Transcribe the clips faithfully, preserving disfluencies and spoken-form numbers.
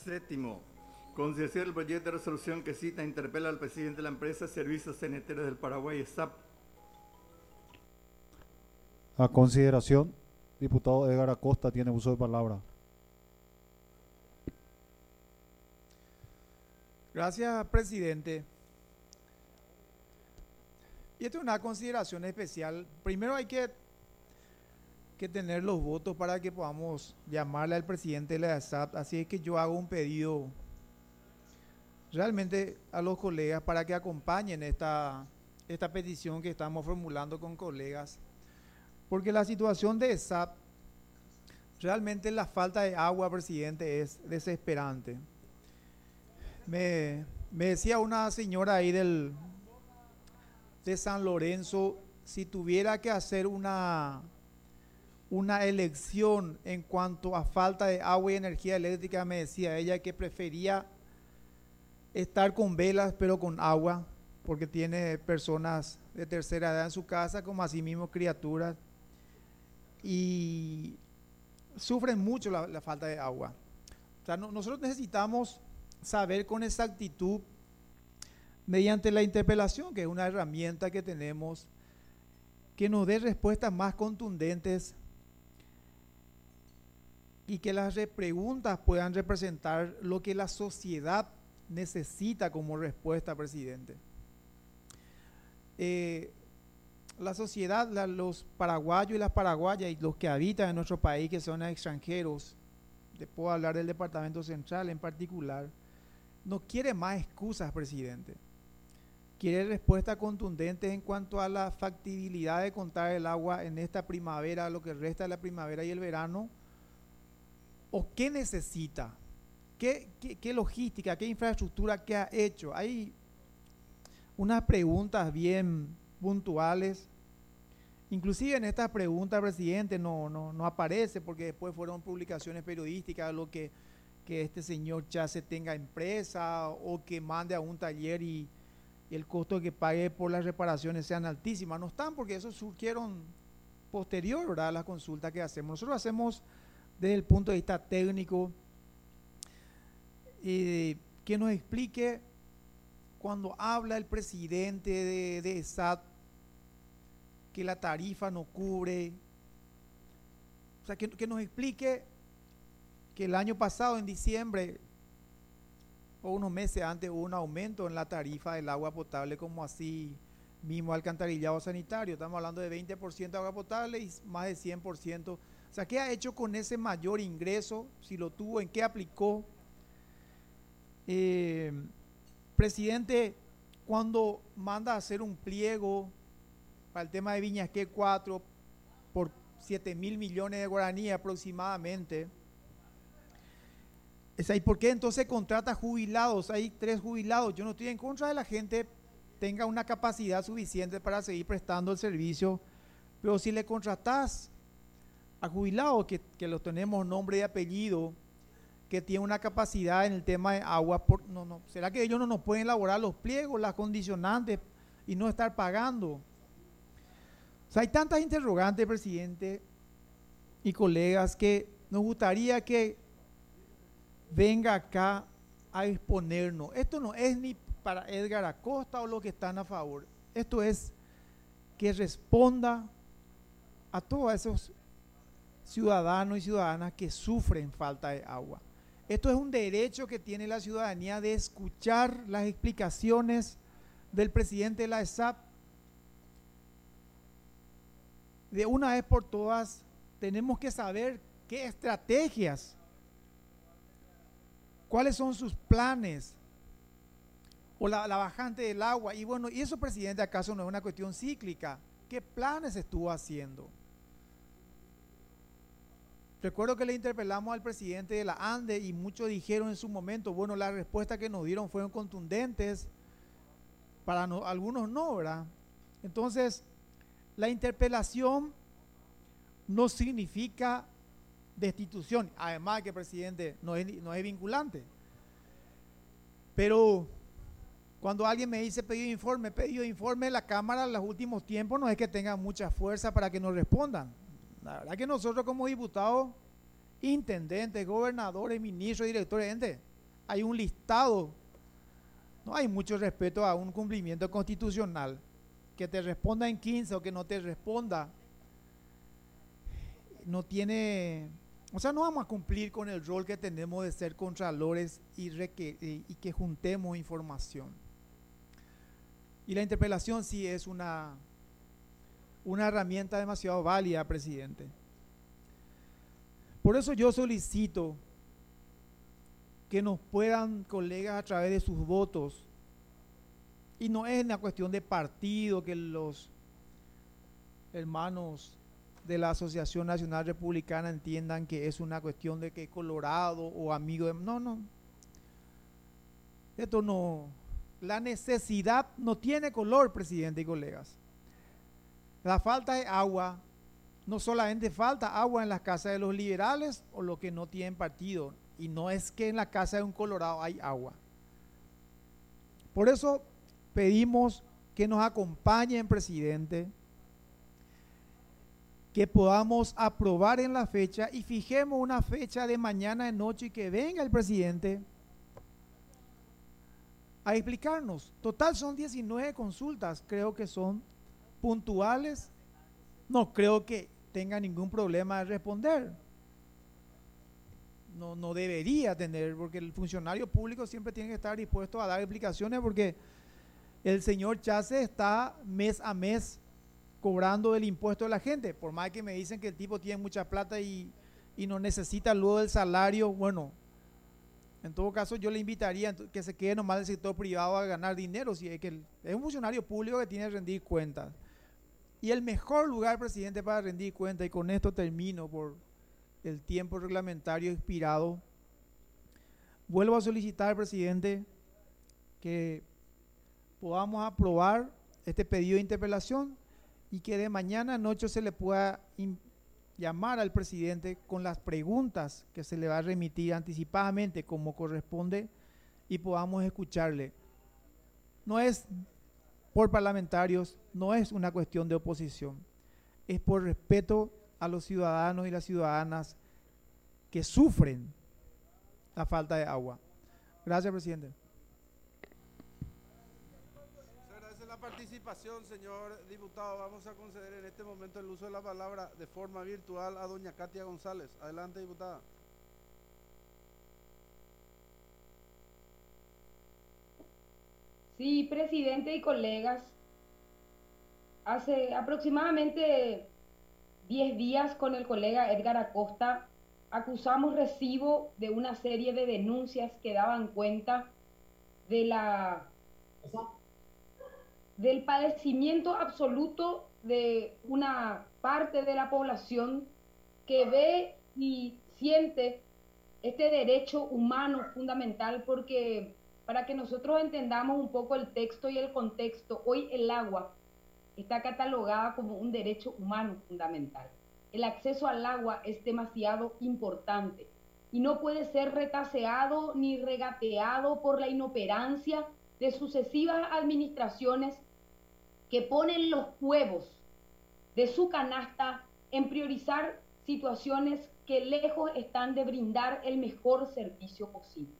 Séptimo, consideración del proyecto de resolución que cita e interpela al presidente de la empresa Servicios Sanitarios del Paraguay, S A P. A consideración, diputado Edgar Acosta tiene uso de palabra. Gracias, presidente. Y esta es una consideración especial. Primero hay que, que tener los votos para que podamos llamarle al presidente de la S A P. Así es que yo hago un pedido realmente a los colegas para que acompañen esta, esta petición que estamos formulando con colegas. Porque la situación de S A P, realmente la falta de agua, presidente, es desesperante. Me, me decía una señora ahí del, de San Lorenzo, si tuviera que hacer una, una elección en cuanto a falta de agua y energía eléctrica, me decía ella que prefería estar con velas pero con agua, porque tiene personas de tercera edad en su casa, como así mismo criaturas, y sufren mucho la, la falta de agua. O sea, no, nosotros necesitamos saber con exactitud, mediante la interpelación, que es una herramienta que tenemos, que nos dé respuestas más contundentes y que las preguntas puedan representar lo que la sociedad necesita como respuesta, presidente. Eh, la sociedad, la, los paraguayos y las paraguayas y los que habitan en nuestro país, que son extranjeros, te puedo hablar del Departamento Central en particular, no quiere más excusas, presidente. Quiere respuestas contundentes en cuanto a la factibilidad de contar el agua en esta primavera, lo que resta de la primavera y el verano, o qué necesita, qué, qué, qué logística, qué infraestructura, qué ha hecho. Hay unas preguntas bien puntuales. Inclusive en estas preguntas, presidente, no, no, no aparece, porque después fueron publicaciones periodísticas, lo que, que este señor Chase tenga empresa o que mande a un taller y, y el costo que pague por las reparaciones sean altísimas. No están, porque eso surgieron posterior, ¿verdad?, a las consultas que hacemos. Nosotros hacemos desde el punto de vista técnico, eh, que nos explique cuando habla el presidente de, de S A T que la tarifa no cubre, o sea, que, que nos explique que el año pasado, en diciembre, o unos meses antes, hubo un aumento en la tarifa del agua potable, como así mismo alcantarillado sanitario. Estamos hablando de veinte por ciento de agua potable y más de cien por ciento. O sea, ¿qué ha hecho con ese mayor ingreso? Si lo tuvo, ¿en qué aplicó? Eh, presidente, cuando manda a hacer un pliego para el tema de Viñasqué cuatro por siete mil millones de guaraníes aproximadamente, ¿y por qué entonces contrata jubilados? Hay tres jubilados. Yo no estoy en contra de la gente tenga una capacidad suficiente para seguir prestando el servicio, pero si le contratás a jubilados que, que los tenemos nombre y apellido, que tienen una capacidad en el tema de agua, por, no, no, ¿será que ellos no nos pueden elaborar los pliegos, las condicionantes y no estar pagando? O sea, hay tantas interrogantes, presidente y colegas, que nos gustaría que venga acá a exponernos. Esto no es ni para Edgar Acosta o los que están a favor. Esto es que responda a todos esos ciudadanos y ciudadanas que sufren falta de agua. Esto es un derecho que tiene la ciudadanía de escuchar las explicaciones del presidente de la S A P. De una vez por todas, tenemos que saber qué estrategias, cuáles son sus planes, o la, la bajante del agua. Y bueno, ¿y eso, presidente, acaso no es una cuestión cíclica? ¿Qué planes estuvo haciendo? Recuerdo que le interpelamos al presidente de la ANDE y muchos dijeron en su momento, bueno, las respuestas que nos dieron fueron contundentes, para no, algunos no, ¿verdad? Entonces, la interpelación no significa destitución, además que, presidente, no es, no es vinculante. Pero cuando alguien me dice pedido de informe, pedido de informe, la Cámara en los últimos tiempos no es que tenga mucha fuerza para que nos respondan. La verdad que nosotros como diputados, intendentes, gobernadores, ministros, directores, gente, hay un listado, no hay mucho respeto a un cumplimiento constitucional. Que te responda en quince o que no te responda, no tiene, o sea, no vamos a cumplir con el rol que tenemos de ser contralores y, reque, y, y que juntemos información. Y la interpelación sí es una, una herramienta demasiado válida, presidente. Por eso yo solicito que nos puedan, colegas, a través de sus votos, y no es una cuestión de partido, que los hermanos de la Asociación Nacional Republicana entiendan que es una cuestión de que Colorado o amigo de... No, no. Esto no... La necesidad no tiene color, presidente y colegas. La falta de agua, no solamente falta agua en las casas de los liberales o los que no tienen partido, y no es que en la casa de un Colorado hay agua. Por eso pedimos que nos acompañen, presidente, que podamos aprobar en la fecha y fijemos una fecha de mañana de noche y que venga el presidente a explicarnos. Total son diecinueve consultas, creo que son puntuales, no creo que tenga ningún problema de responder. No, no debería tener, porque el funcionario público siempre tiene que estar dispuesto a dar explicaciones, porque el señor Chase está mes a mes cobrando el impuesto de la gente, por más que me dicen que el tipo tiene mucha plata y, y no necesita luego del salario. Bueno, en todo caso yo le invitaría que se quede nomás del sector privado a ganar dinero, si es que el, es un funcionario público que tiene que rendir cuentas. Y el mejor lugar, presidente, para rendir cuentas, y con esto termino por el tiempo reglamentario expirado, vuelvo a solicitar, presidente, que podamos aprobar este pedido de interpelación y que de mañana a noche se le pueda llamar al presidente con las preguntas que se le va a remitir anticipadamente como corresponde y podamos escucharle. No es por parlamentarios, no es una cuestión de oposición, es por respeto a los ciudadanos y las ciudadanas que sufren la falta de agua. Gracias, presidente. Se agradece la participación, señor diputado. Vamos a conceder en este momento el uso de la palabra de forma virtual a doña Katia González. Adelante, diputada. Sí, presidente y colegas, hace aproximadamente diez días con el colega Edgar Acosta acusamos recibo de una serie de denuncias que daban cuenta de la, del padecimiento absoluto de una parte de la población que ve y siente este derecho humano fundamental, porque para que nosotros entendamos un poco el texto y el contexto, hoy el agua está catalogada como un derecho humano fundamental. El acceso al agua es demasiado importante y no puede ser retaseado ni regateado por la inoperancia de sucesivas administraciones que ponen los huevos de su canasta en priorizar situaciones que lejos están de brindar el mejor servicio posible.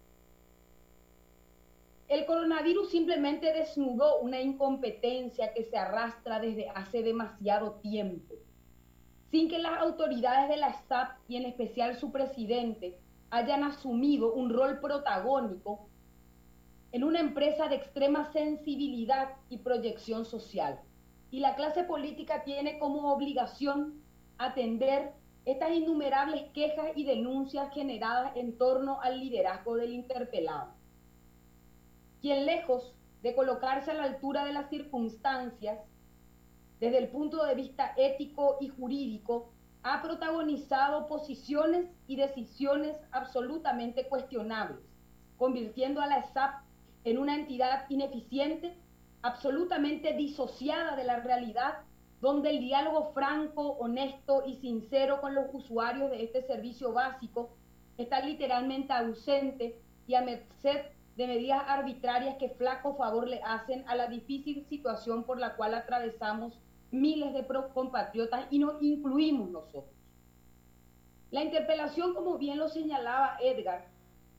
El coronavirus simplemente desnudó una incompetencia que se arrastra desde hace demasiado tiempo, sin que las autoridades de la S A P y en especial su presidente hayan asumido un rol protagónico en una empresa de extrema sensibilidad y proyección social. Y la clase política tiene como obligación atender estas innumerables quejas y denuncias generadas en torno al liderazgo del interpelado, quien lejos de colocarse a la altura de las circunstancias, desde el punto de vista ético y jurídico, ha protagonizado posiciones y decisiones absolutamente cuestionables, convirtiendo a la S A P en una entidad ineficiente, absolutamente disociada de la realidad, donde el diálogo franco, honesto y sincero con los usuarios de este servicio básico está literalmente ausente y a merced de medidas arbitrarias que flaco favor le hacen a la difícil situación por la cual atravesamos miles de compatriotas y nos incluimos nosotros. La interpelación, como bien lo señalaba Edgar,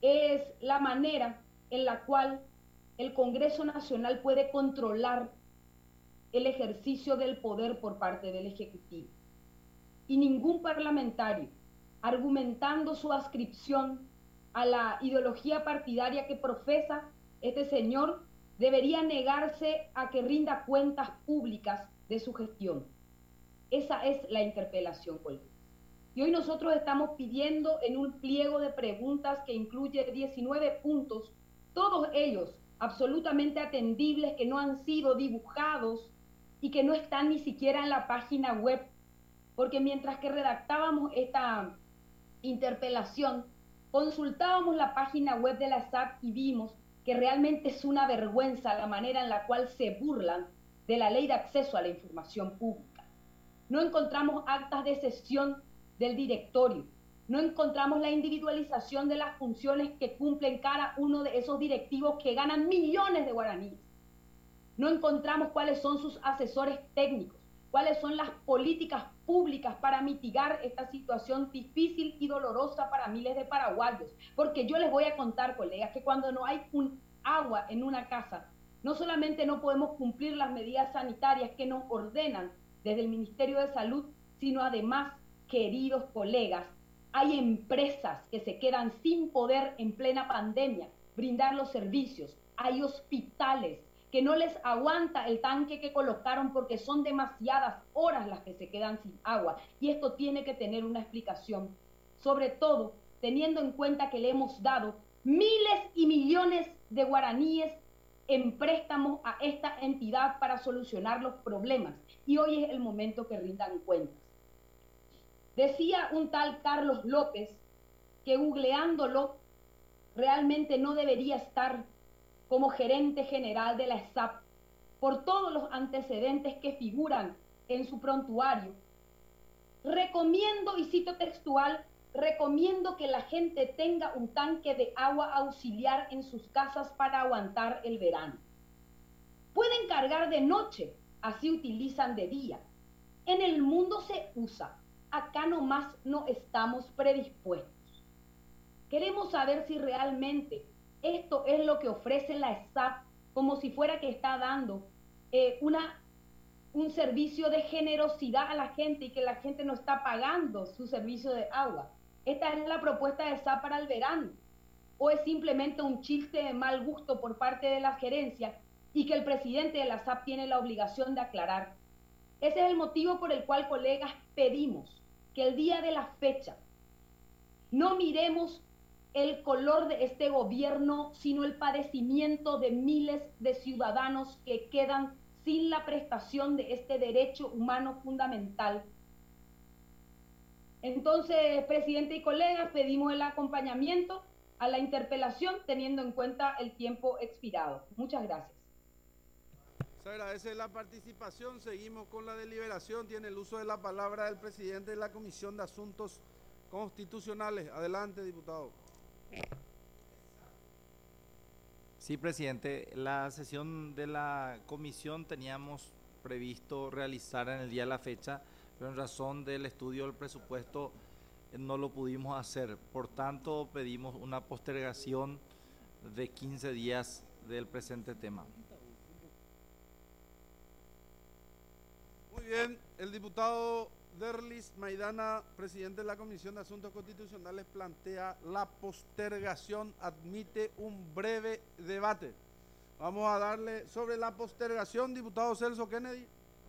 es la manera en la cual el Congreso Nacional puede controlar el ejercicio del poder por parte del Ejecutivo. Y ningún parlamentario, argumentando su adscripción a la ideología partidaria que profesa este señor, debería negarse a que rinda cuentas públicas de su gestión. Esa es la interpelación, colegas. Y hoy nosotros estamos pidiendo en un pliego de preguntas que incluye diecinueve puntos, todos ellos absolutamente atendibles, que no han sido dibujados y que no están ni siquiera en la página web, porque mientras que redactábamos esta interpelación, consultábamos la página web de la S A P y vimos que realmente es una vergüenza la manera en la cual se burlan de la ley de acceso a la información pública. No encontramos actas de sesión del directorio, no encontramos la individualización de las funciones que cumplen cada uno de esos directivos que ganan millones de guaraníes. No encontramos cuáles son sus asesores técnicos, cuáles son las políticas públicas para mitigar esta situación difícil y dolorosa para miles de paraguayos. Porque yo les voy a contar, colegas, que cuando no hay un agua en una casa, no solamente no podemos cumplir las medidas sanitarias que nos ordenan desde el Ministerio de Salud, sino además, queridos colegas, hay empresas que se quedan sin poder en plena pandemia brindar los servicios, hay hospitales que no les aguanta el tanque que colocaron porque son demasiadas horas las que se quedan sin agua, y esto tiene que tener una explicación, sobre todo teniendo en cuenta que le hemos dado miles y millones de guaraníes en préstamos a esta entidad para solucionar los problemas, y hoy es el momento que rindan cuentas. Decía un tal Carlos López que googleándolo realmente no debería estar como gerente general de la S A P por todos los antecedentes que figuran en su prontuario. Recomiendo, y cito textual, recomiendo que la gente tenga un tanque de agua auxiliar en sus casas para aguantar el verano. Pueden cargar de noche, así utilizan de día. En el mundo se usa. Acá nomás no estamos predispuestos. Queremos saber si realmente esto es lo que ofrece la S A P, como si fuera que está dando eh, una, un servicio de generosidad a la gente y que la gente no está pagando su servicio de agua. Esta es la propuesta de S A P para el verano. O es simplemente un chiste de mal gusto por parte de la gerencia y que el presidente de la S A P tiene la obligación de aclarar. Ese es el motivo por el cual, colegas, pedimos que el día de la fecha no miremos el color de este gobierno, sino el padecimiento de miles de ciudadanos que quedan sin la prestación de este derecho humano fundamental. Entonces, presidente y colegas, pedimos el acompañamiento a la interpelación teniendo en cuenta el tiempo expirado. Muchas gracias. Se agradece la participación. Seguimos con la deliberación. Tiene el uso de la palabra el presidente de la Comisión de Asuntos Constitucionales. Adelante, diputado. Sí, presidente. La sesión de la comisión teníamos previsto realizar en el día de la fecha, pero en razón del estudio del presupuesto no lo pudimos hacer. Por tanto, pedimos una postergación de quince días del presente tema. Muy bien, el diputado Derlis Maidana, presidente de la Comisión de Asuntos Constitucionales, plantea la postergación, admite un breve debate. Vamos a darle sobre la postergación, diputado Celso Kennedy.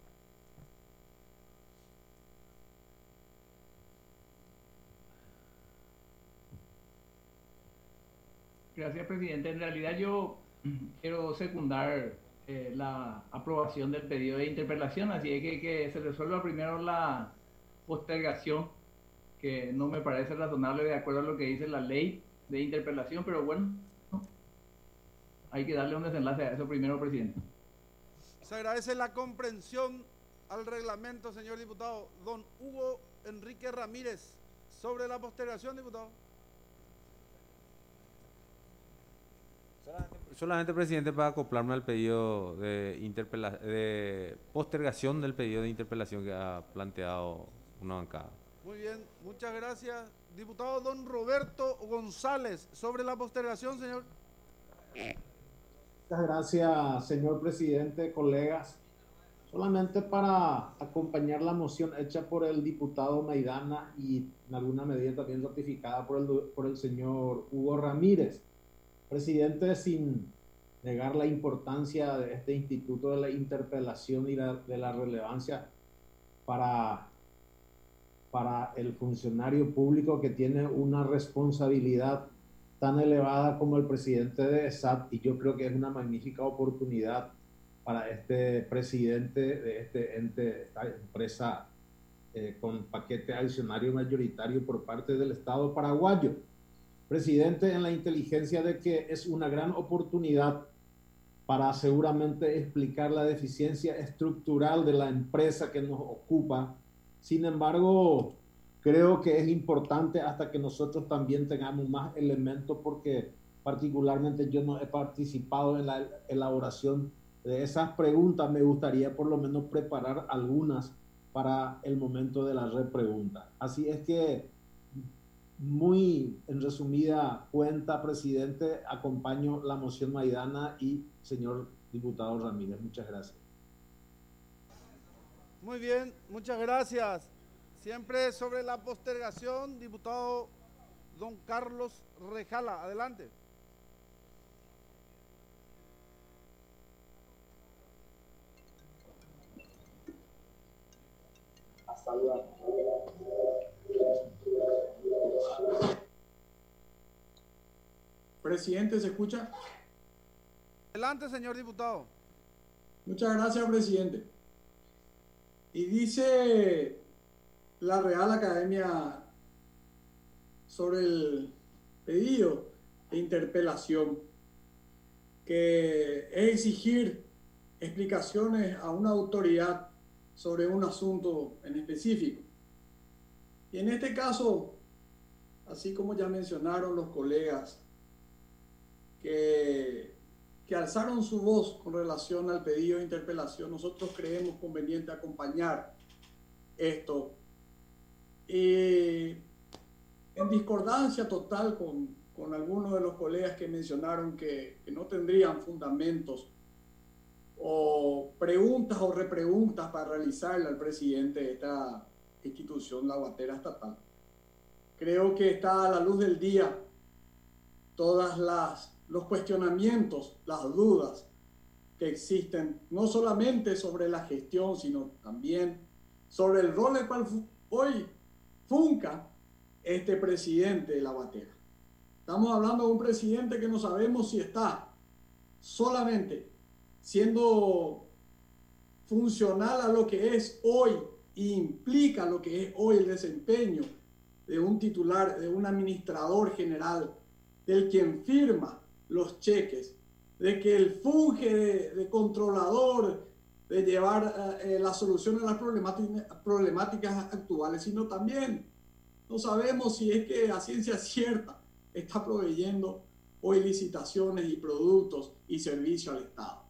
Gracias, presidente. En realidad yo quiero secundar eh, la aprobación del pedido de interpelación, así es que, que se resuelva primero la postergación, que no me parece razonable de acuerdo a lo que dice la ley de interpelación, pero bueno, hay que darle un desenlace a eso primero, presidente. Se agradece la comprensión al reglamento, señor diputado. Don Hugo Enrique Ramírez, sobre la postergación, diputado. Solamente, solamente, presidente, para acoplarme al pedido de, interpela de postergación del pedido de interpelación que ha planteado una bancada. Muy bien, muchas gracias. diputado don Roberto González, sobre la postergación, señor. Muchas gracias, señor presidente, colegas. Solamente para acompañar la moción hecha por el diputado Maidana y en alguna medida también ratificada por el, por el señor Hugo Ramírez. Presidente, sin negar la importancia de este instituto de la interpelación y la, de la relevancia para, para el funcionario público que tiene una responsabilidad tan elevada como el presidente de E S A T, y yo creo que es una magnífica oportunidad para este presidente de este ente, esta empresa eh, con paquete accionario mayoritario por parte del Estado paraguayo. Presidente, en la inteligencia de que es una gran oportunidad para seguramente explicar la deficiencia estructural de la empresa que nos ocupa. Sin embargo, creo que es importante hasta que nosotros también tengamos más elementos, porque particularmente yo no he participado en la elaboración de esas preguntas. Me gustaría por lo menos preparar algunas para el momento de la repregunta. Así es que, muy en resumida cuenta, presidente, acompaño la moción Maidana y señor diputado Ramírez. Muchas gracias. Muy bien, muchas gracias. Siempre sobre la postergación, diputado don Carlos Rejala, adelante. Presidente, ¿se escucha? Adelante, señor diputado. Muchas gracias, presidente. Y dice la Real Academia sobre el pedido de interpelación que es exigir explicaciones a una autoridad sobre un asunto en específico. Y en este caso, así como ya mencionaron los colegas que, que alzaron su voz con relación al pedido de interpelación, nosotros creemos conveniente acompañar esto. Y en discordancia total con, con algunos de los colegas que mencionaron que, que no tendrían fundamentos o preguntas o repreguntas para realizarle al presidente de esta institución, la Guatera Estatal. Creo que está a la luz del día todas las los cuestionamientos, las dudas que existen, no solamente sobre la gestión, sino también sobre el rol del cual hoy funca este presidente de la Guatera. Estamos hablando de un presidente que no sabemos si está solamente siendo funcional a lo que es hoy e implica lo que es hoy el desempeño de un titular, de un administrador general, del quien firma los cheques, de que él funge de, de controlador, de llevar eh, la solución a las problemáticas, problemáticas actuales, sino también no sabemos si es que a ciencia cierta está proveyendo hoy licitaciones y productos y servicios al Estado.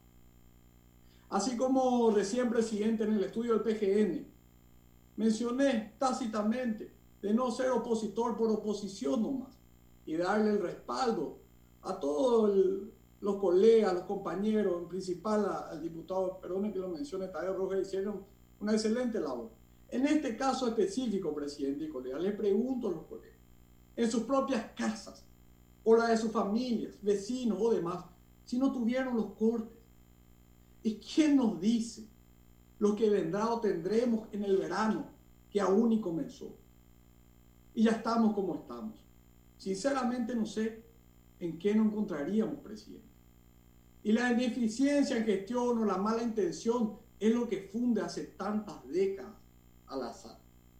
Así como recién, presidente, en el estudio del P G N, mencioné tácitamente de no ser opositor por oposición nomás y darle el respaldo a todos el, los colegas, los compañeros, en principal a, al diputado, perdone que lo mencione, Tadeo Rojas, hicieron una excelente labor. En este caso específico, presidente y colegas, le pregunto a los colegas, en sus propias casas, o la de sus familias, vecinos o demás, si no tuvieron los cortes. ¿Y quién nos dice lo que vendrá o tendremos en el verano que aún ni comenzó? Y ya estamos como estamos. Sinceramente no sé en qué nos encontraríamos, presidente. Y la ineficiencia en gestión o la mala intención es lo que funde hace tantas décadas a la S A T.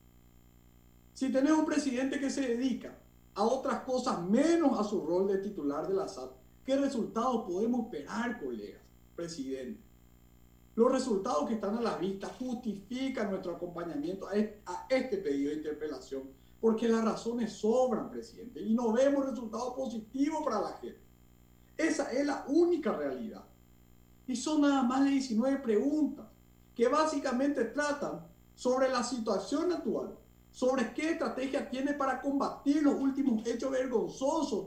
Si tenemos un presidente que se dedica a otras cosas menos a su rol de titular de la S A T, ¿qué resultados podemos esperar, colegas, presidente? Los resultados que están a la vista justifican nuestro acompañamiento a este pedido de interpelación, porque las razones sobran, presidente, y no vemos resultados positivos para la gente. Esa es la única realidad. Y son nada más de diecinueve preguntas que básicamente tratan sobre la situación actual sobre qué estrategia tiene para combatir los últimos hechos vergonzosos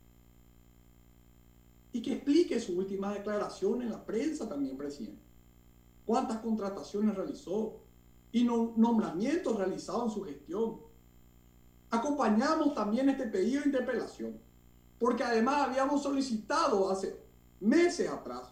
y que explique su última declaración en la prensa también, presidente. ¿Cuántas contrataciones realizó y no, nombramientos realizados en su gestión? Acompañamos también este pedido de interpelación, porque además habíamos solicitado hace meses atrás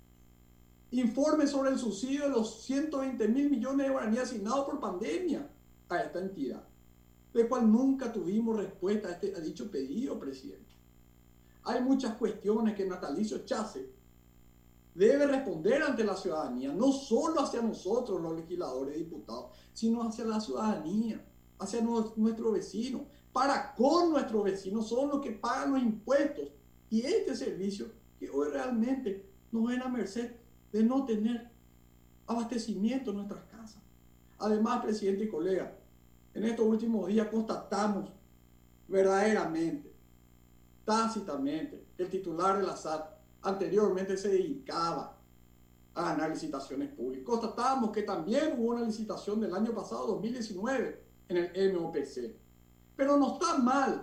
informes sobre el subsidio de los ciento veinte mil millones de guaraníes asignados por pandemia a esta entidad, de cual nunca tuvimos respuesta a, este, a dicho pedido, presidente. Hay muchas cuestiones que Natalicio Chase debe responder ante la ciudadanía, no solo hacia nosotros los legisladores y diputados, sino hacia la ciudadanía, hacia no, nuestro vecino, para con nuestros vecinos, son los que pagan los impuestos y este servicio que hoy realmente nos ven a merced de no tener abastecimiento en nuestras casas. Además, presidente y colega, en estos últimos días constatamos verdaderamente, tácitamente, que el titular de la S A T anteriormente se dedicaba a ganar licitaciones públicas. Constatamos que también hubo una licitación del año pasado, dos mil diecinueve, en el M O P C. Pero no está mal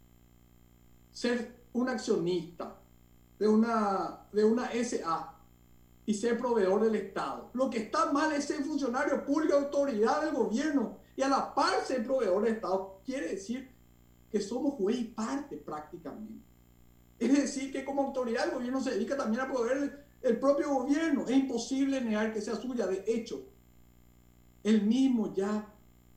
ser un accionista de una, de una S A y ser proveedor del Estado. Lo que está mal es ser funcionario público, autoridad del gobierno y a la par ser proveedor del Estado. Quiere decir que somos juez y parte prácticamente. Es decir, que como autoridad del gobierno se dedica también a proveer el, el propio gobierno. Es imposible negar que sea suya. De hecho, él mismo ya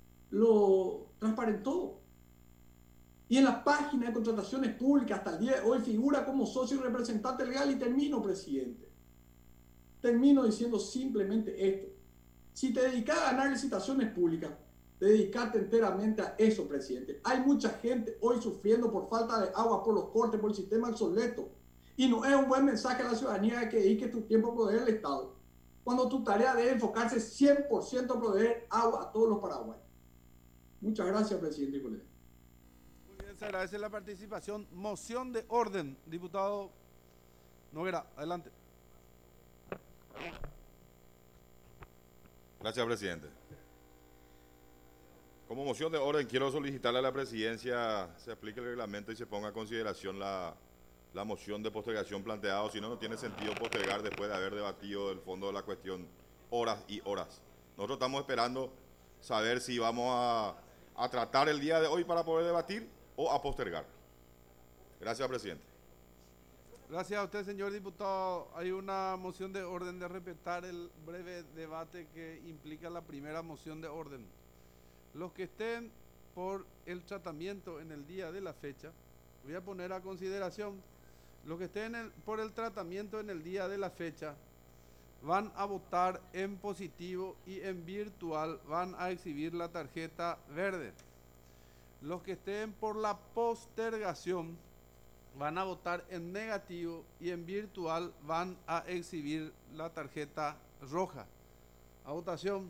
lo transparentó. Y en la página de contrataciones públicas hasta el día de hoy figura como socio y representante legal. Y termino, presidente. Termino diciendo simplemente esto. Si te dedicas a ganar licitaciones públicas, dedicate enteramente a eso, presidente. Hay mucha gente hoy sufriendo por falta de agua, por los cortes, por el sistema obsoleto. Y no es un buen mensaje a la ciudadanía de que dedique tu tiempo a proveer al Estado, cuando tu tarea debe enfocarse cien por ciento a proveer agua a todos los paraguayos. Muchas gracias, presidente y colega. Muy bien, se agradece la participación. Moción de orden, diputado Noguera, adelante. Gracias, presidente. Como moción de orden, quiero solicitarle a la presidencia se aplique el reglamento y se ponga a consideración la, la moción de postergación planteada, si no, no tiene sentido postergar después de haber debatido el fondo de la cuestión horas y horas. Nosotros estamos esperando saber si vamos a, a tratar el día de hoy para poder debatir o a postergar. Gracias, presidente. Gracias a usted, señor diputado. Hay una moción de orden de respetar el breve debate que implica la primera moción de orden. Los que estén por el tratamiento en el día de la fecha, voy a poner a consideración, los que estén en el, por el tratamiento en el día de la fecha, van a votar en positivo y en virtual van a exhibir la tarjeta verde. Los que estén por la postergación van a votar en negativo y en virtual van a exhibir la tarjeta roja. A votación.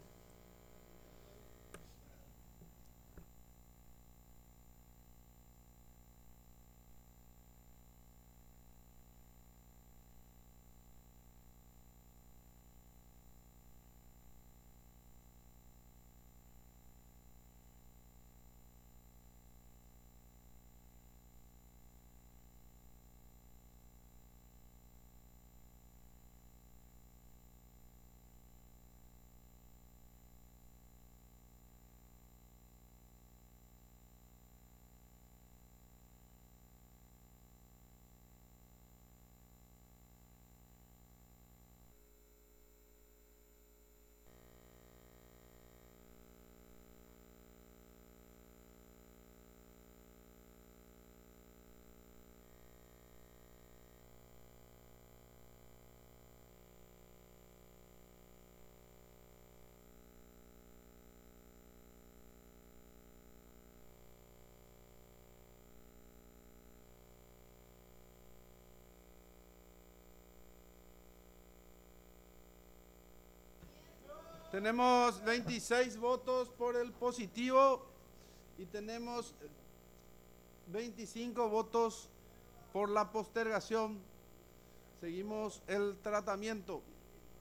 Tenemos veintiséis votos por el positivo y tenemos veinticinco votos por la postergación. Seguimos el tratamiento.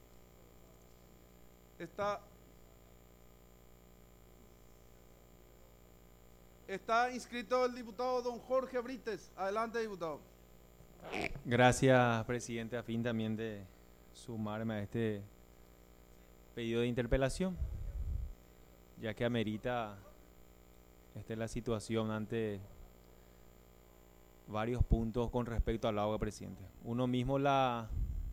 Está Está inscrito el diputado don Jorge Brites. Adelante, diputado. Gracias, presidente. A fin también de sumarme a este pedido de interpelación, ya que amerita esta es la situación ante varios puntos con respecto al agua, presidente. Uno mismo, la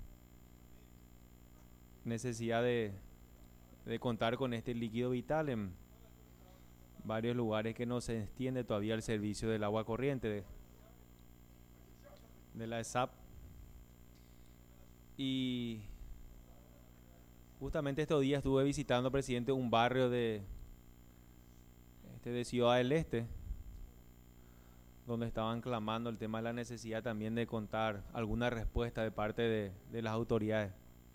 necesidad de, de contar con este líquido vital en varios lugares que no se extiende todavía el servicio del agua corriente de, de la E S A P. Y justamente estos días estuve visitando, presidente, un barrio de, este, de Ciudad del Este, donde estaban clamando el tema de la necesidad también de contar alguna respuesta de parte de, de las autoridades.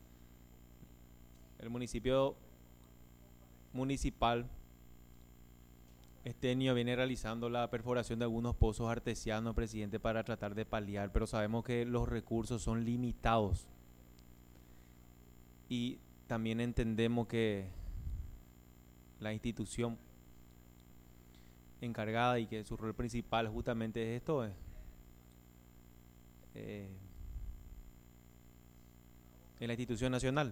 El municipio municipal este año viene realizando la perforación de algunos pozos artesianos, presidente, para tratar de paliar, pero sabemos que los recursos son limitados. Y también entendemos que la institución encargada y que su rol principal justamente es esto, eh, en la institución nacional.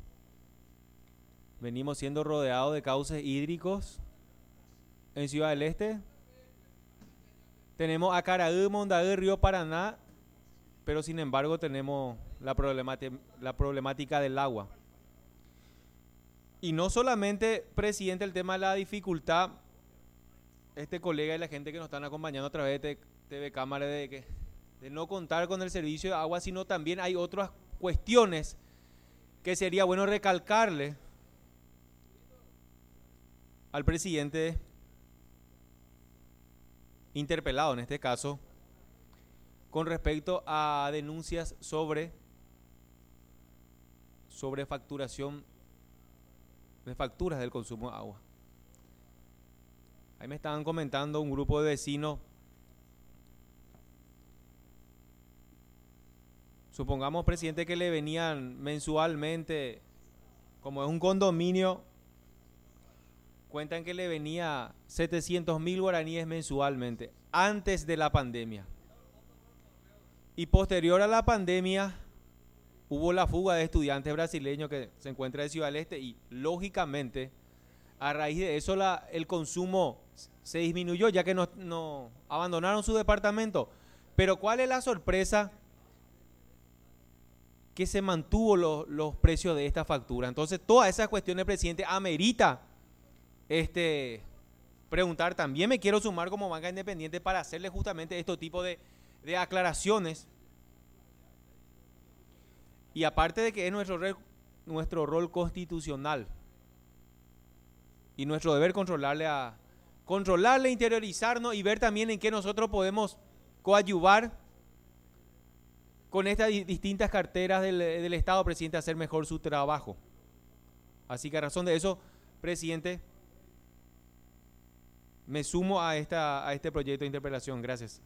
Venimos siendo rodeados de cauces hídricos en Ciudad del Este. Tenemos Acaraí, Mondaí, Río Paraná, pero sin embargo tenemos la problemática, la problemática del agua. Y no solamente, presidente, el tema de la dificultad, este colega y la gente que nos están acompañando a través de T V Cámara, de, que, de no contar con el servicio de agua, sino también hay otras cuestiones que sería bueno recalcarle al presidente interpelado, en este caso, con respecto a denuncias sobre sobre facturación de facturas del consumo de agua. Ahí me estaban comentando un grupo de vecinos, supongamos, presidente, que le venían mensualmente, como es un condominio, cuentan que le venía setecientos mil guaraníes mensualmente antes de la pandemia. Y posterior a la pandemia hubo la fuga de estudiantes brasileños que se encuentran en Ciudad del Este y lógicamente a raíz de eso la, el consumo se disminuyó, ya que no, no abandonaron su departamento. Pero ¿cuál es la sorpresa? Que se mantuvo lo, los precios de esta factura. Entonces todas esas cuestiones, presidente, amerita este, preguntar. También me quiero sumar como banca independiente para hacerle justamente este tipo de, de aclaraciones. Y aparte de que es nuestro, re, nuestro rol constitucional y nuestro deber controlarle, a, controlarle, interiorizarnos y ver también en qué nosotros podemos coadyuvar con estas distintas carteras del, del Estado, presidente, a hacer mejor su trabajo. Así que a razón de eso, presidente, me sumo a, esta, a este proyecto de interpelación. Gracias.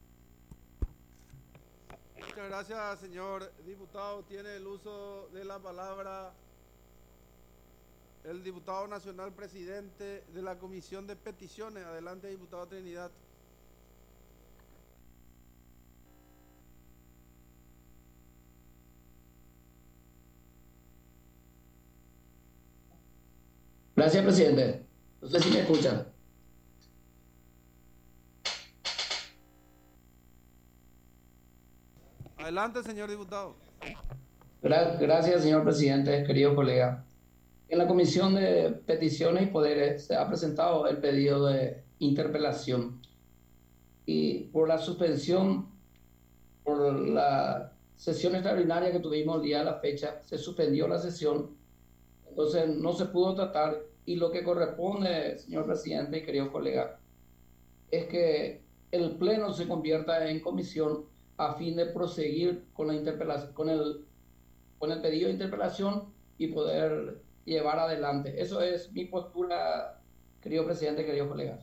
Muchas gracias, señor diputado. Tiene el uso de la palabra el diputado nacional presidente de la Comisión de Peticiones. Adelante, diputado Trinidad. Gracias, presidente. No sé si me escuchan. Adelante, señor diputado. Gracias, señor presidente, querido colega. En la Comisión de Peticiones y Poderes se ha presentado el pedido de interpelación y por la suspensión, por la sesión extraordinaria que tuvimos el día de la fecha, se suspendió la sesión, entonces no se pudo tratar y lo que corresponde, señor presidente y querido colega, es que el Pleno se convierta en comisión a fin de proseguir con la interpelación, con el, con el pedido de interpelación y poder llevar adelante. Eso es mi postura, querido presidente, queridos colegas.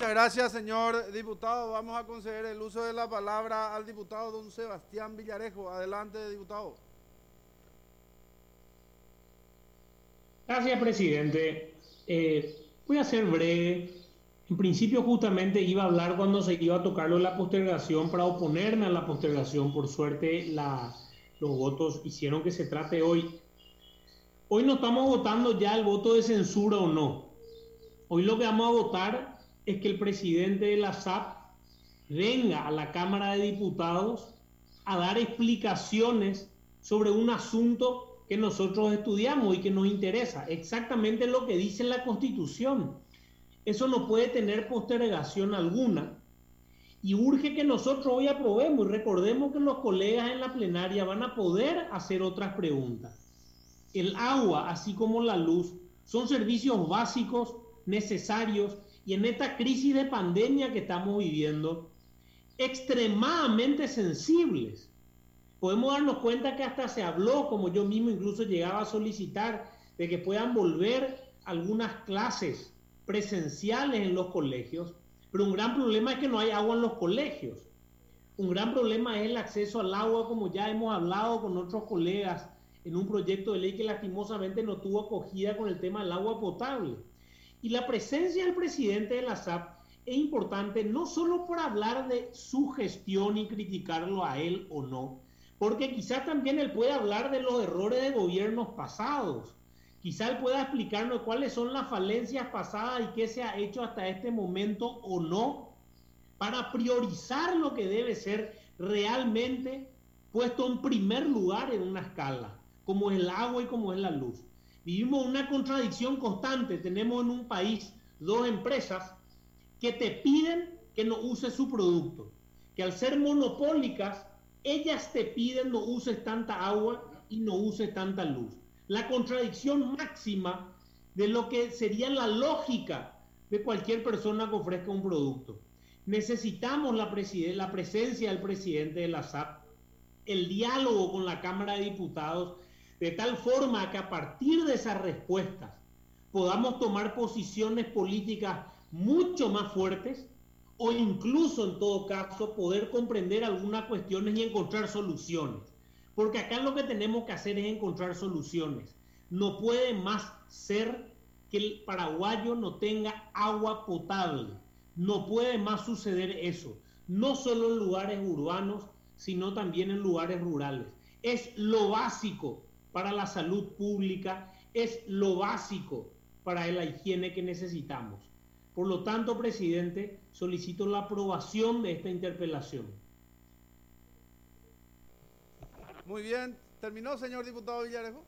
Muchas gracias, señor diputado. Vamos a conceder el uso de la palabra al diputado don Sebastián Villarejo. Adelante, diputado. Gracias, presidente. Eh, voy a ser breve. En principio, justamente iba a hablar cuando se iba a tocarlo la postergación para oponerme a la postergación. Por suerte, la, los votos hicieron que se trate hoy. Hoy no estamos votando ya el voto de censura o no. Hoy lo que vamos a votar es que el presidente de la S A P venga a la Cámara de Diputados a dar explicaciones sobre un asunto que nosotros estudiamos y que nos interesa, exactamente lo que dice la Constitución. Eso no puede tener postergación alguna y urge que nosotros hoy aprobemos y recordemos que los colegas en la plenaria van a poder hacer otras preguntas. El agua, así como la luz, son servicios básicos, necesarios y en esta crisis de pandemia que estamos viviendo, extremadamente sensibles. Podemos darnos cuenta que hasta se habló, como yo mismo incluso llegaba a solicitar, de que puedan volver algunas clases presenciales en los colegios, pero un gran problema es que no hay agua en los colegios. Un gran problema es el acceso al agua, como ya hemos hablado con otros colegas en un proyecto de ley que lastimosamente no tuvo acogida con el tema del agua potable. Y la presencia del presidente de la S A P es importante no solo por hablar de su gestión y criticarlo a él o no, porque quizás también él puede hablar de los errores de gobiernos pasados. Quizá él pueda explicarnos cuáles son las falencias pasadas y qué se ha hecho hasta este momento o no para priorizar lo que debe ser realmente puesto en primer lugar en una escala, como es el agua y como es la luz. Vivimos una contradicción constante. Tenemos en un país dos empresas que te piden que no uses su producto, que al ser monopólicas, ellas te piden no uses tanta agua y no uses tanta luz. La contradicción máxima de lo que sería la lógica de cualquier persona que ofrezca un producto. Necesitamos la, la presencia del presidente de la S A P, el diálogo con la Cámara de Diputados, de tal forma que a partir de esas respuestas podamos tomar posiciones políticas mucho más fuertes o incluso en todo caso poder comprender algunas cuestiones y encontrar soluciones. Porque acá lo que tenemos que hacer es encontrar soluciones. No puede más ser que el paraguayo no tenga agua potable. No puede más suceder eso. No solo en lugares urbanos, sino también en lugares rurales. Es lo básico para la salud pública, es lo básico para la higiene que necesitamos. Por lo tanto, presidente, solicito la aprobación de esta interpelación. Muy bien. ¿Terminó, señor diputado Villarejo?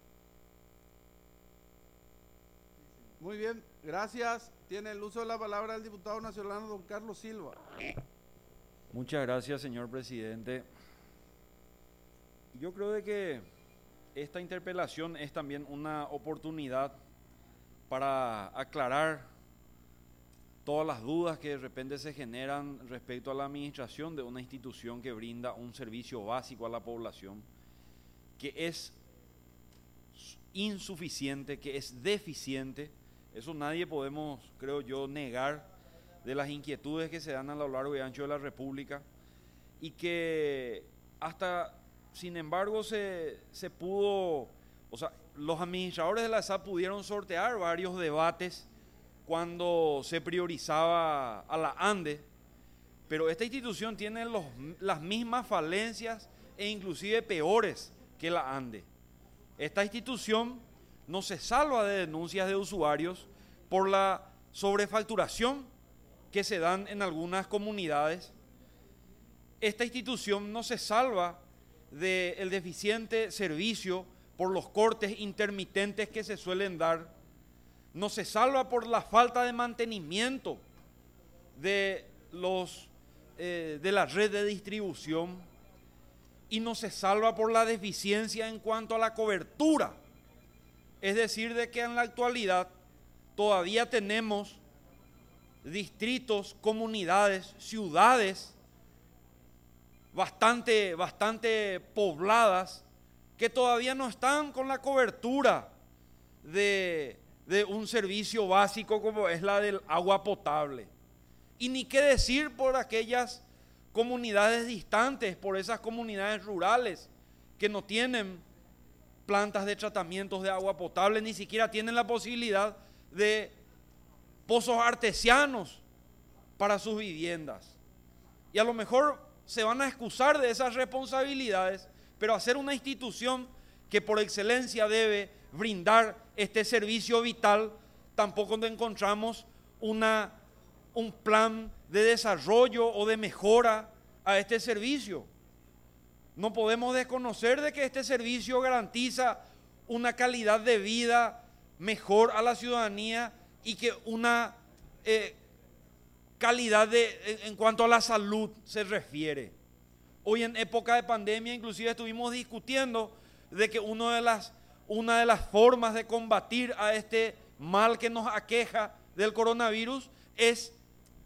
Muy bien. Gracias. Tiene el uso de la palabra el diputado nacional don Carlos Silva. Muchas gracias, señor presidente. Yo creo de que esta interpelación es también una oportunidad para aclarar todas las dudas que de repente se generan respecto a la administración de una institución que brinda un servicio básico a la población, que es insuficiente, que es deficiente. Eso nadie podemos, creo yo, negar de las inquietudes que se dan a lo largo y ancho de la República y que hasta, sin embargo, se, se pudo, o sea, los administradores de la S A P pudieron sortear varios debates cuando se priorizaba a la ANDE, pero esta institución tiene los, las mismas falencias e inclusive peores que la ANDE. Esta institución no se salva de denuncias de usuarios por la sobrefacturación que se dan en algunas comunidades. Esta institución no se salva del deficiente servicio por los cortes intermitentes que se suelen dar. No se salva por la falta de mantenimiento de, los, eh, de la red de distribución y no se salva por la deficiencia en cuanto a la cobertura. Es decir, de que en la actualidad todavía tenemos distritos, comunidades, ciudades bastante, bastante pobladas que todavía no están con la cobertura de, de un servicio básico como es la del agua potable. Y ni qué decir por aquellas comunidades distantes, por esas comunidades rurales que no tienen plantas de tratamientos de agua potable, ni siquiera tienen la posibilidad de pozos artesianos para sus viviendas. Y a lo mejor se van a excusar de esas responsabilidades, pero hacer una institución que por excelencia debe brindar este servicio vital, tampoco encontramos una, un plan de desarrollo o de mejora a este servicio. No podemos desconocer de que este servicio garantiza una calidad de vida mejor a la ciudadanía y que una eh, calidad de, en cuanto a la salud se refiere. Hoy en época de pandemia inclusive estuvimos discutiendo de que uno de las, una de las formas de combatir a este mal que nos aqueja del coronavirus es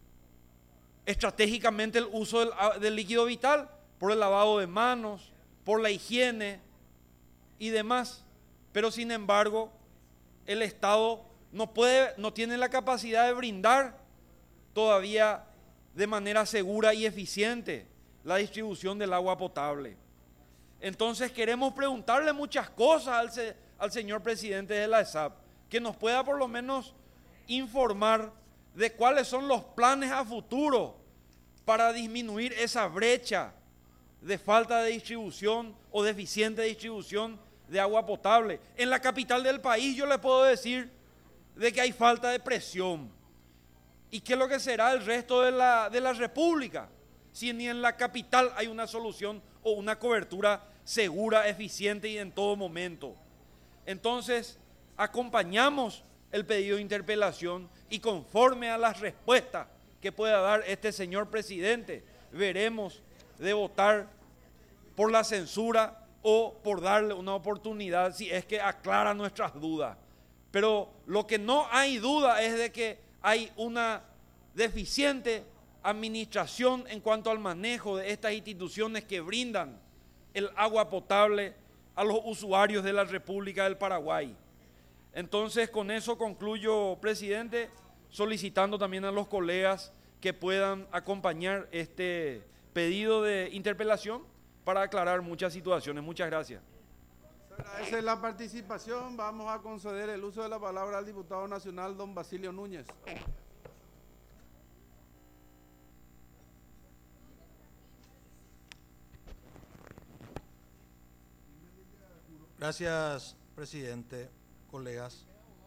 estratégicamente el uso del, del líquido vital, por el lavado de manos, por la higiene y demás. Pero sin embargo, el Estado no puede, no tiene la capacidad de brindar todavía de manera segura y eficiente la distribución del agua potable. Entonces queremos preguntarle muchas cosas al, se, al señor presidente de la E S A P, que nos pueda por lo menos informar de cuáles son los planes a futuro para disminuir esa brecha de falta de distribución o deficiente distribución de agua potable. En la capital del país yo le puedo decir de que hay falta de presión. ¿Y qué es lo que será el resto de la, de la República? Si ni en la capital hay una solución o una cobertura segura, eficiente y en todo momento. Entonces, acompañamos el pedido de interpelación y conforme a las respuestas que pueda dar este señor presidente, veremos de votar por la censura o por darle una oportunidad si es que aclara nuestras dudas. Pero lo que no hay duda es de que hay una deficiente administración en cuanto al manejo de estas instituciones que brindan el agua potable a los usuarios de la República del Paraguay. Entonces, con eso concluyo, presidente, solicitando también a los colegas que puedan acompañar este pedido de interpelación para aclarar muchas situaciones. Muchas gracias. Se agradece la participación. Vamos a conceder el uso de la palabra al diputado nacional, don Basilio Núñez. Gracias, presidente, colegas.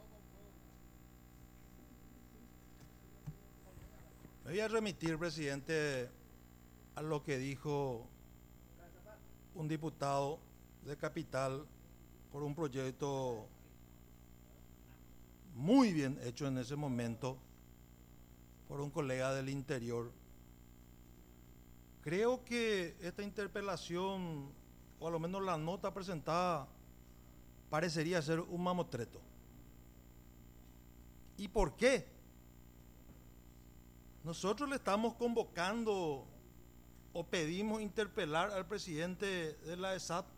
Me voy a remitir, presidente, a lo que dijo un diputado de Capital por un proyecto muy bien hecho en ese momento por un colega del interior. Creo que esta interpelación, o a lo menos la nota presentada, parecería ser un mamotreto. ¿Y por qué? Nosotros le estamos convocando o pedimos interpelar al presidente de la E S A P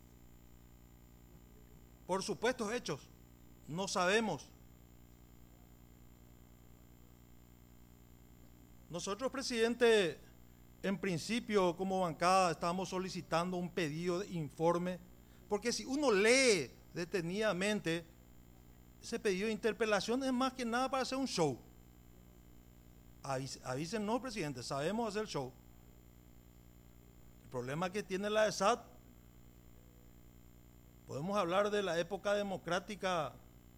por supuestos hechos. No sabemos. Nosotros, presidente, en principio como bancada estamos solicitando un pedido de informe, porque si uno lee detenidamente ese pedido de interpelación es más que nada para hacer un show. Avis, avísenos, presidente, sabemos hacer show. El problema que tiene la E S A P, podemos hablar de la época democrática,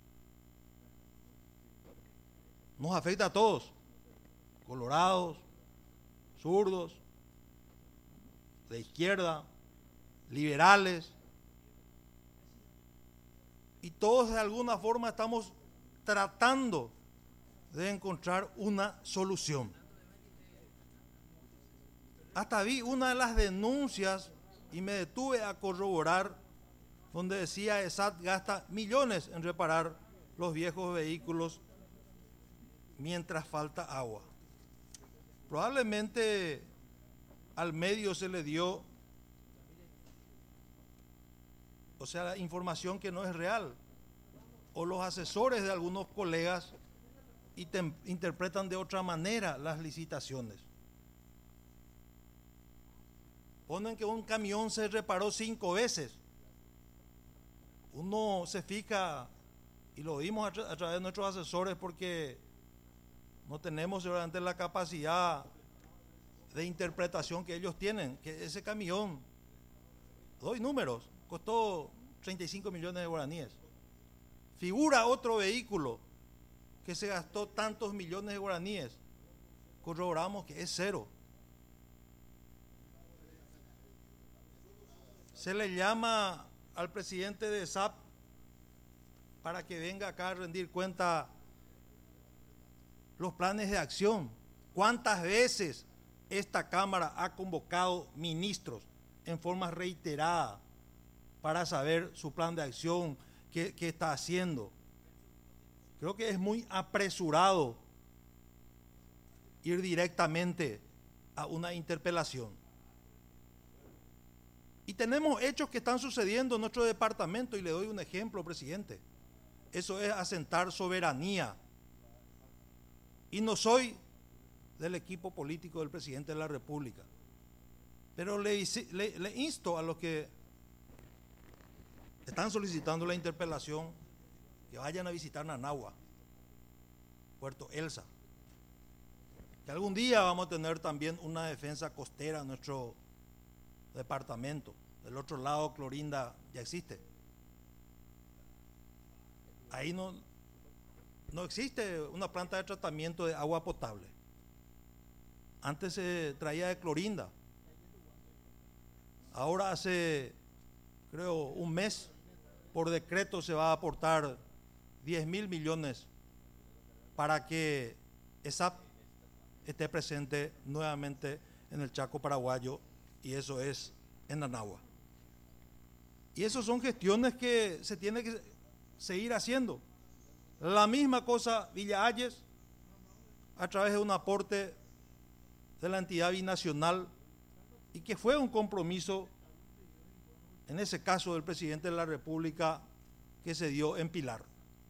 nos afecta a todos, colorados, zurdos, de izquierda, liberales, y todos de alguna forma estamos tratando de encontrar una solución. Hasta vi una de las denuncias y me detuve a corroborar donde decía E S A T gasta millones en reparar los viejos vehículos mientras falta agua. Probablemente al medio se le dio, o sea, la información que no es real, o los asesores de algunos colegas y te, interpretan de otra manera las licitaciones. Ponen que un camión se reparó cinco veces. Uno se fija, y lo vimos a, tra a través de nuestros asesores, porque no tenemos seguramente la capacidad de interpretación que ellos tienen, que ese camión, doy números, costó treinta y cinco millones de guaraníes. Figura otro vehículo que se gastó tantos millones de guaraníes, corroboramos que es cero. Se le llama al presidente de S A P para que venga acá a rendir cuenta los planes de acción. ¿Cuántas veces esta Cámara ha convocado ministros en forma reiterada para saber su plan de acción, qué, qué está haciendo? Creo que es muy apresurado ir directamente a una interpelación. Y tenemos hechos que están sucediendo en nuestro departamento, y le doy un ejemplo, presidente. Eso es asentar soberanía. Y no soy del equipo político del presidente de la República, pero le, le, le insto a los que están solicitando la interpelación que vayan a visitar Nanagua, Puerto Elsa, que algún día vamos a tener también una defensa costera en nuestro departamento. Del otro lado, Clorinda ya existe. Ahí no, no existe una planta de tratamiento de agua potable. Antes se traía de Clorinda. Ahora hace, creo, un mes, por decreto se va a aportar diez mil millones para que S A P esté presente nuevamente en el Chaco paraguayo, y eso es en Nanagua. Y esas son gestiones que se tiene que seguir haciendo. La misma cosa Villa Ayes, a través de un aporte de la entidad binacional, y que fue un compromiso, en ese caso del presidente de la República, que se dio en Pilar.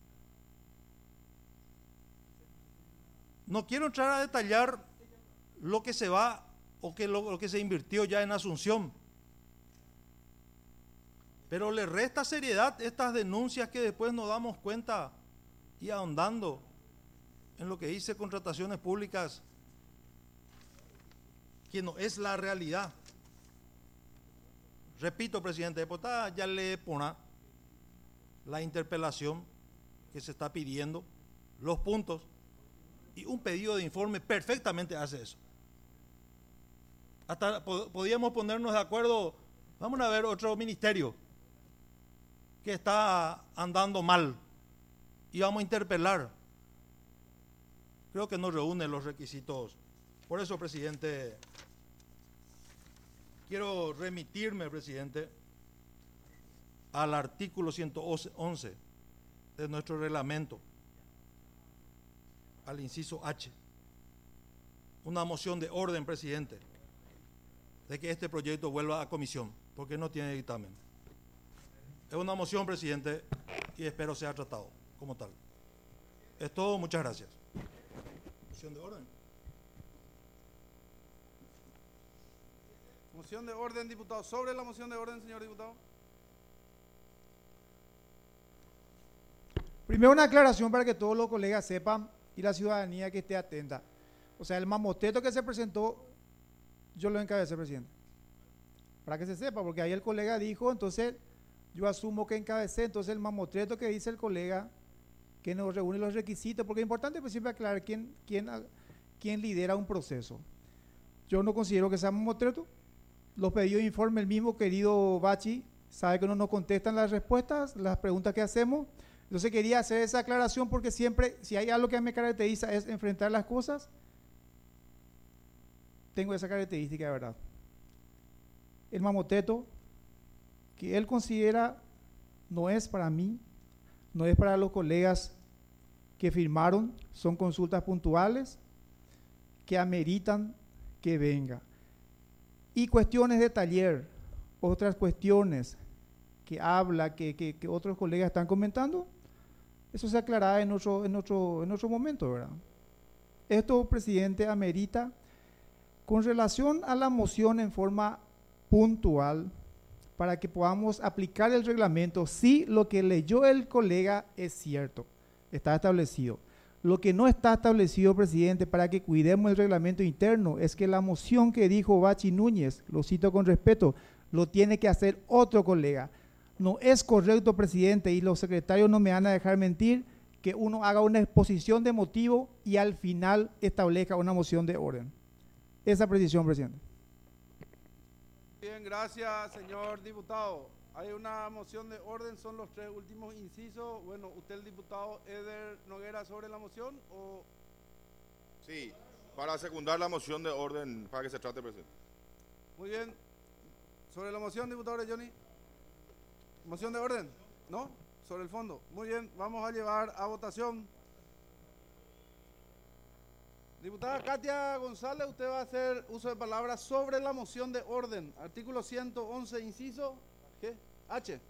No quiero entrar a detallar lo que se va o que lo, lo que se invirtió ya en Asunción, pero le resta seriedad estas denuncias que después nos damos cuenta, y ahondando en lo que dice contrataciones públicas, que no es la realidad. Repito, presidente diputada, ya le pone la interpelación que se está pidiendo, los puntos, y un pedido de informe perfectamente hace eso. Hasta podíamos ponernos de acuerdo, vamos a ver otro ministerio que está andando mal y vamos a interpelar. Creo que no reúne los requisitos. Por eso, presidente, quiero remitirme, presidente, al artículo ciento once de nuestro reglamento, al inciso H, una moción de orden, presidente, de que este proyecto vuelva a comisión, porque no tiene dictamen. Es una moción, presidente, y espero sea tratado como tal. Es todo, muchas gracias. Moción de orden. Moción de orden, diputado. Sobre la moción de orden, señor diputado. Primero, una aclaración para que todos los colegas sepan y la ciudadanía que esté atenta. O sea, el mamoteto que se presentó, yo lo encabecé, presidente. Para que se sepa, porque ahí el colega dijo, entonces yo asumo que encabecé, entonces el mamotreto que dice el colega, que nos reúne los requisitos, porque es importante pues, siempre aclarar quién, quién, quién lidera un proceso. Yo no considero que sea mamotreto. Los pedidos de informe, el mismo querido Bachi, sabe que no nos contestan las respuestas, las preguntas que hacemos. Entonces quería hacer esa aclaración porque siempre, si hay algo que me caracteriza es enfrentar las cosas, tengo esa característica de verdad. El mamoteto que él considera no es para mí, no es para los colegas que firmaron, son consultas puntuales que ameritan que venga. Y cuestiones de taller, otras cuestiones que habla, que, que, que otros colegas están comentando, Eso se aclarará en otro, en otro, en otro momento, ¿verdad? Esto, presidente, amerita, con relación a la moción en forma puntual, para que podamos aplicar el reglamento, sí, lo que leyó el colega es cierto, está establecido. Lo que no está establecido, presidente, para que cuidemos el reglamento interno, es que la moción que dijo Bachi Núñez, lo cito con respeto, lo tiene que hacer otro colega. No es correcto, presidente, y los secretarios no me van a dejar mentir, que uno haga una exposición de motivo y al final establezca una moción de orden. Esa precisión, presidente. Bien, gracias, señor diputado. Hay una moción de orden, son los tres últimos incisos. Bueno, ¿usted, el diputado Eder Noguera, sobre la moción o...? Sí, para secundar la moción de orden, para que se trate, presidente. Muy bien. Sobre la moción, diputado Johnny. ¿Moción de orden? ¿No? Sobre el fondo. Muy bien, vamos a llevar a votación. Diputada Katia González, usted va a hacer uso de palabras sobre la moción de orden. Artículo ciento once, inciso, ¿qué? H.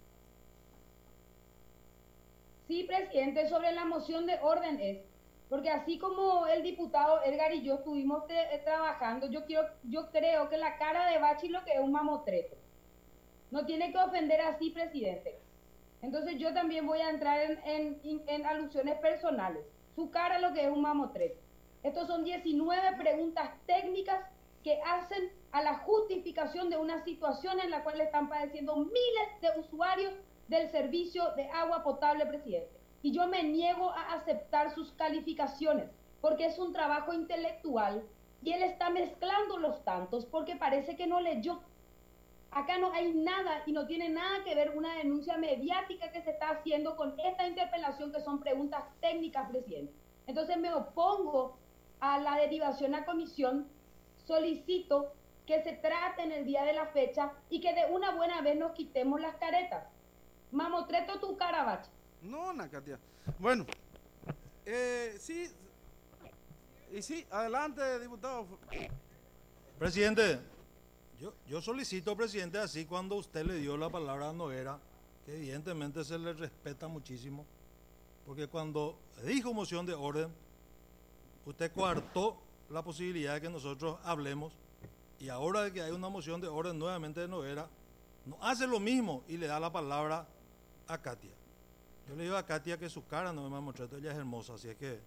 Sí, presidente, sobre la moción de orden es, porque así como el diputado Edgar y yo estuvimos eh, trabajando, yo quiero, yo creo que la cara de Bachi lo que es un mamotreto. No tiene que ofender así, presidente. Entonces yo también voy a entrar en, en, en alusiones personales. Su cara lo que es un mamotreto. Estos son diecinueve preguntas técnicas que hacen a la justificación de una situación en la cual están padeciendo miles de usuarios del servicio de agua potable, presidente. Y yo me niego a aceptar sus calificaciones, porque es un trabajo intelectual y él está mezclando los tantos porque parece que no leyó. Acá no hay nada y no tiene nada que ver una denuncia mediática que se está haciendo con esta interpelación, que son preguntas técnicas, presidente. Entonces me opongo a la derivación a comisión, solicito que se trate en el día de la fecha y que de una buena vez nos quitemos las caretas. Mamotreto tu cara, Bachi. No, Ana Katia. Bueno, eh, sí, y sí, adelante, diputado. Presidente, yo, yo solicito, presidente, así cuando usted le dio la palabra a Noguera, que evidentemente se le respeta muchísimo, porque cuando dijo moción de orden, usted coartó la posibilidad de que nosotros hablemos, y ahora de que hay una moción de orden nuevamente de Noguera, no hace lo mismo y le da la palabra a Katia. Yo le digo a Katia que su cara no me va a mostrar, ella es hermosa, así es que...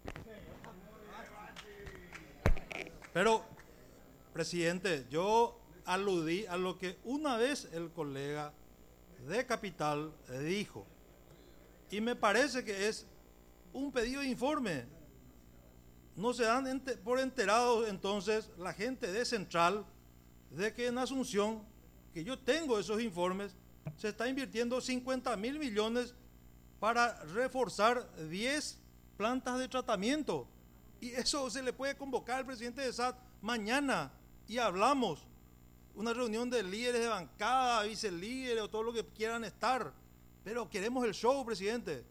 Pero, presidente, yo aludí a lo que una vez el colega de Capital dijo, y me parece que es un pedido de informe. No se dan ente, por enterados entonces la gente de Central de que en Asunción, que yo tengo esos informes, se está invirtiendo cincuenta mil millones para reforzar diez plantas de tratamiento. Y eso se le puede convocar al presidente de S A T mañana y hablamos. Una reunión de líderes de bancada, vicelíderes o todo lo que quieran estar. Pero queremos el show, presidente.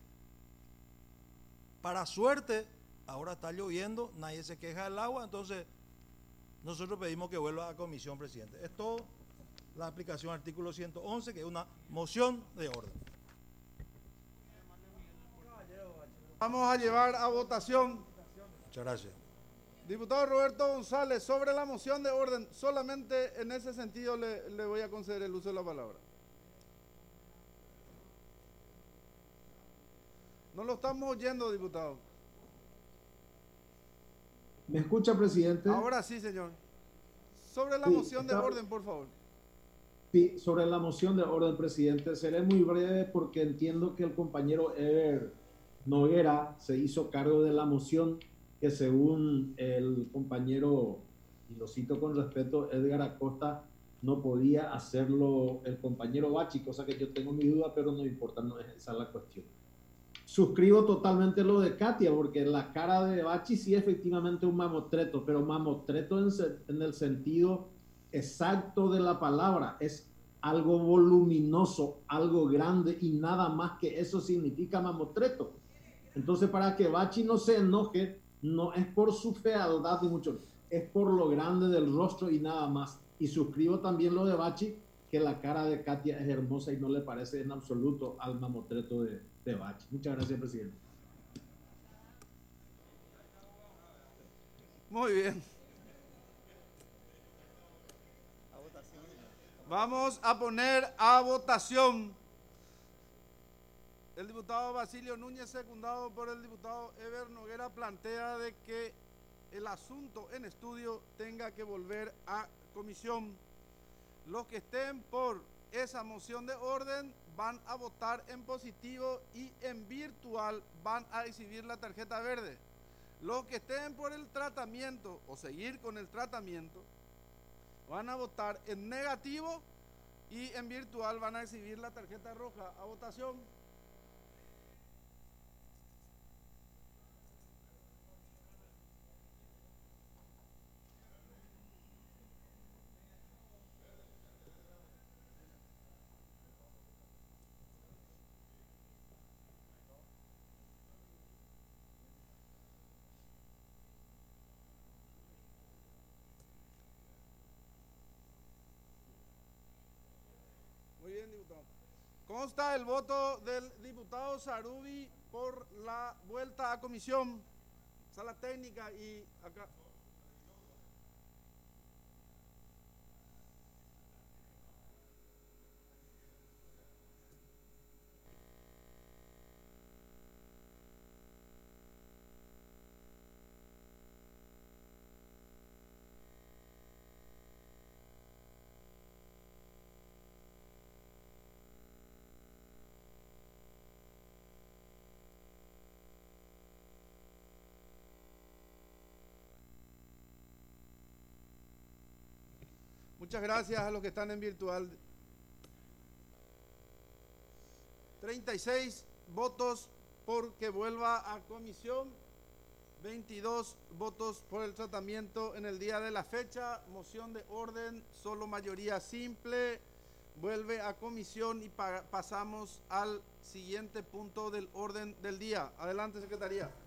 Para suerte, ahora está lloviendo, nadie se queja del agua, entonces nosotros pedimos que vuelva a comisión, presidente. Es todo la aplicación artículo ciento once, que es una moción de orden. Vamos a llevar a votación. Muchas gracias. Diputado Roberto González, sobre la moción de orden, solamente en ese sentido le, le voy a conceder el uso de la palabra. No lo estamos oyendo, diputado. ¿Me escucha, presidente? Ahora sí, señor. Sobre la Sí, moción de está... orden, por favor. Sí, sobre la moción de orden, presidente. Seré muy breve porque entiendo que el compañero Eder Noguera se hizo cargo de la moción que, según el compañero, y lo cito con respeto, Edgar Acosta, no podía hacerlo el compañero Bachi, cosa que yo tengo mi duda, pero no importa, no es esa la cuestión. Suscribo totalmente lo de Katia, porque la cara de Bachi sí efectivamente un mamotreto, pero mamotreto en, en el sentido exacto de la palabra, es algo voluminoso, algo grande, y nada más que eso significa mamotreto. Entonces, para que Bachi no se enoje, no es por su fealdad ni mucho, es por lo grande del rostro y nada más. Y suscribo también lo de Bachi, que la cara de Katia es hermosa y no le parece en absoluto al mamotreto de, de Bachi. Muchas gracias, presidente. Muy bien. Vamos a poner a votación. El diputado Basilio Núñez, secundado por el diputado Eber Noguera, plantea de que el asunto en estudio tenga que volver a comisión. Los que estén por esa moción de orden van a votar en positivo y en virtual van a exhibir la tarjeta verde. Los que estén por el tratamiento o seguir con el tratamiento van a votar en negativo y en virtual van a exhibir la tarjeta roja. A votación. Muy bien, diputado. Consta el voto del diputado Sarubi por la vuelta a comisión, sala técnica y acá. Muchas gracias a los que están en virtual. treinta y seis votos por que vuelva a comisión, veintidós votos por el tratamiento en el día de la fecha, moción de orden, solo mayoría simple, vuelve a comisión y pa- pasamos al siguiente punto del orden del día. Adelante, secretaría.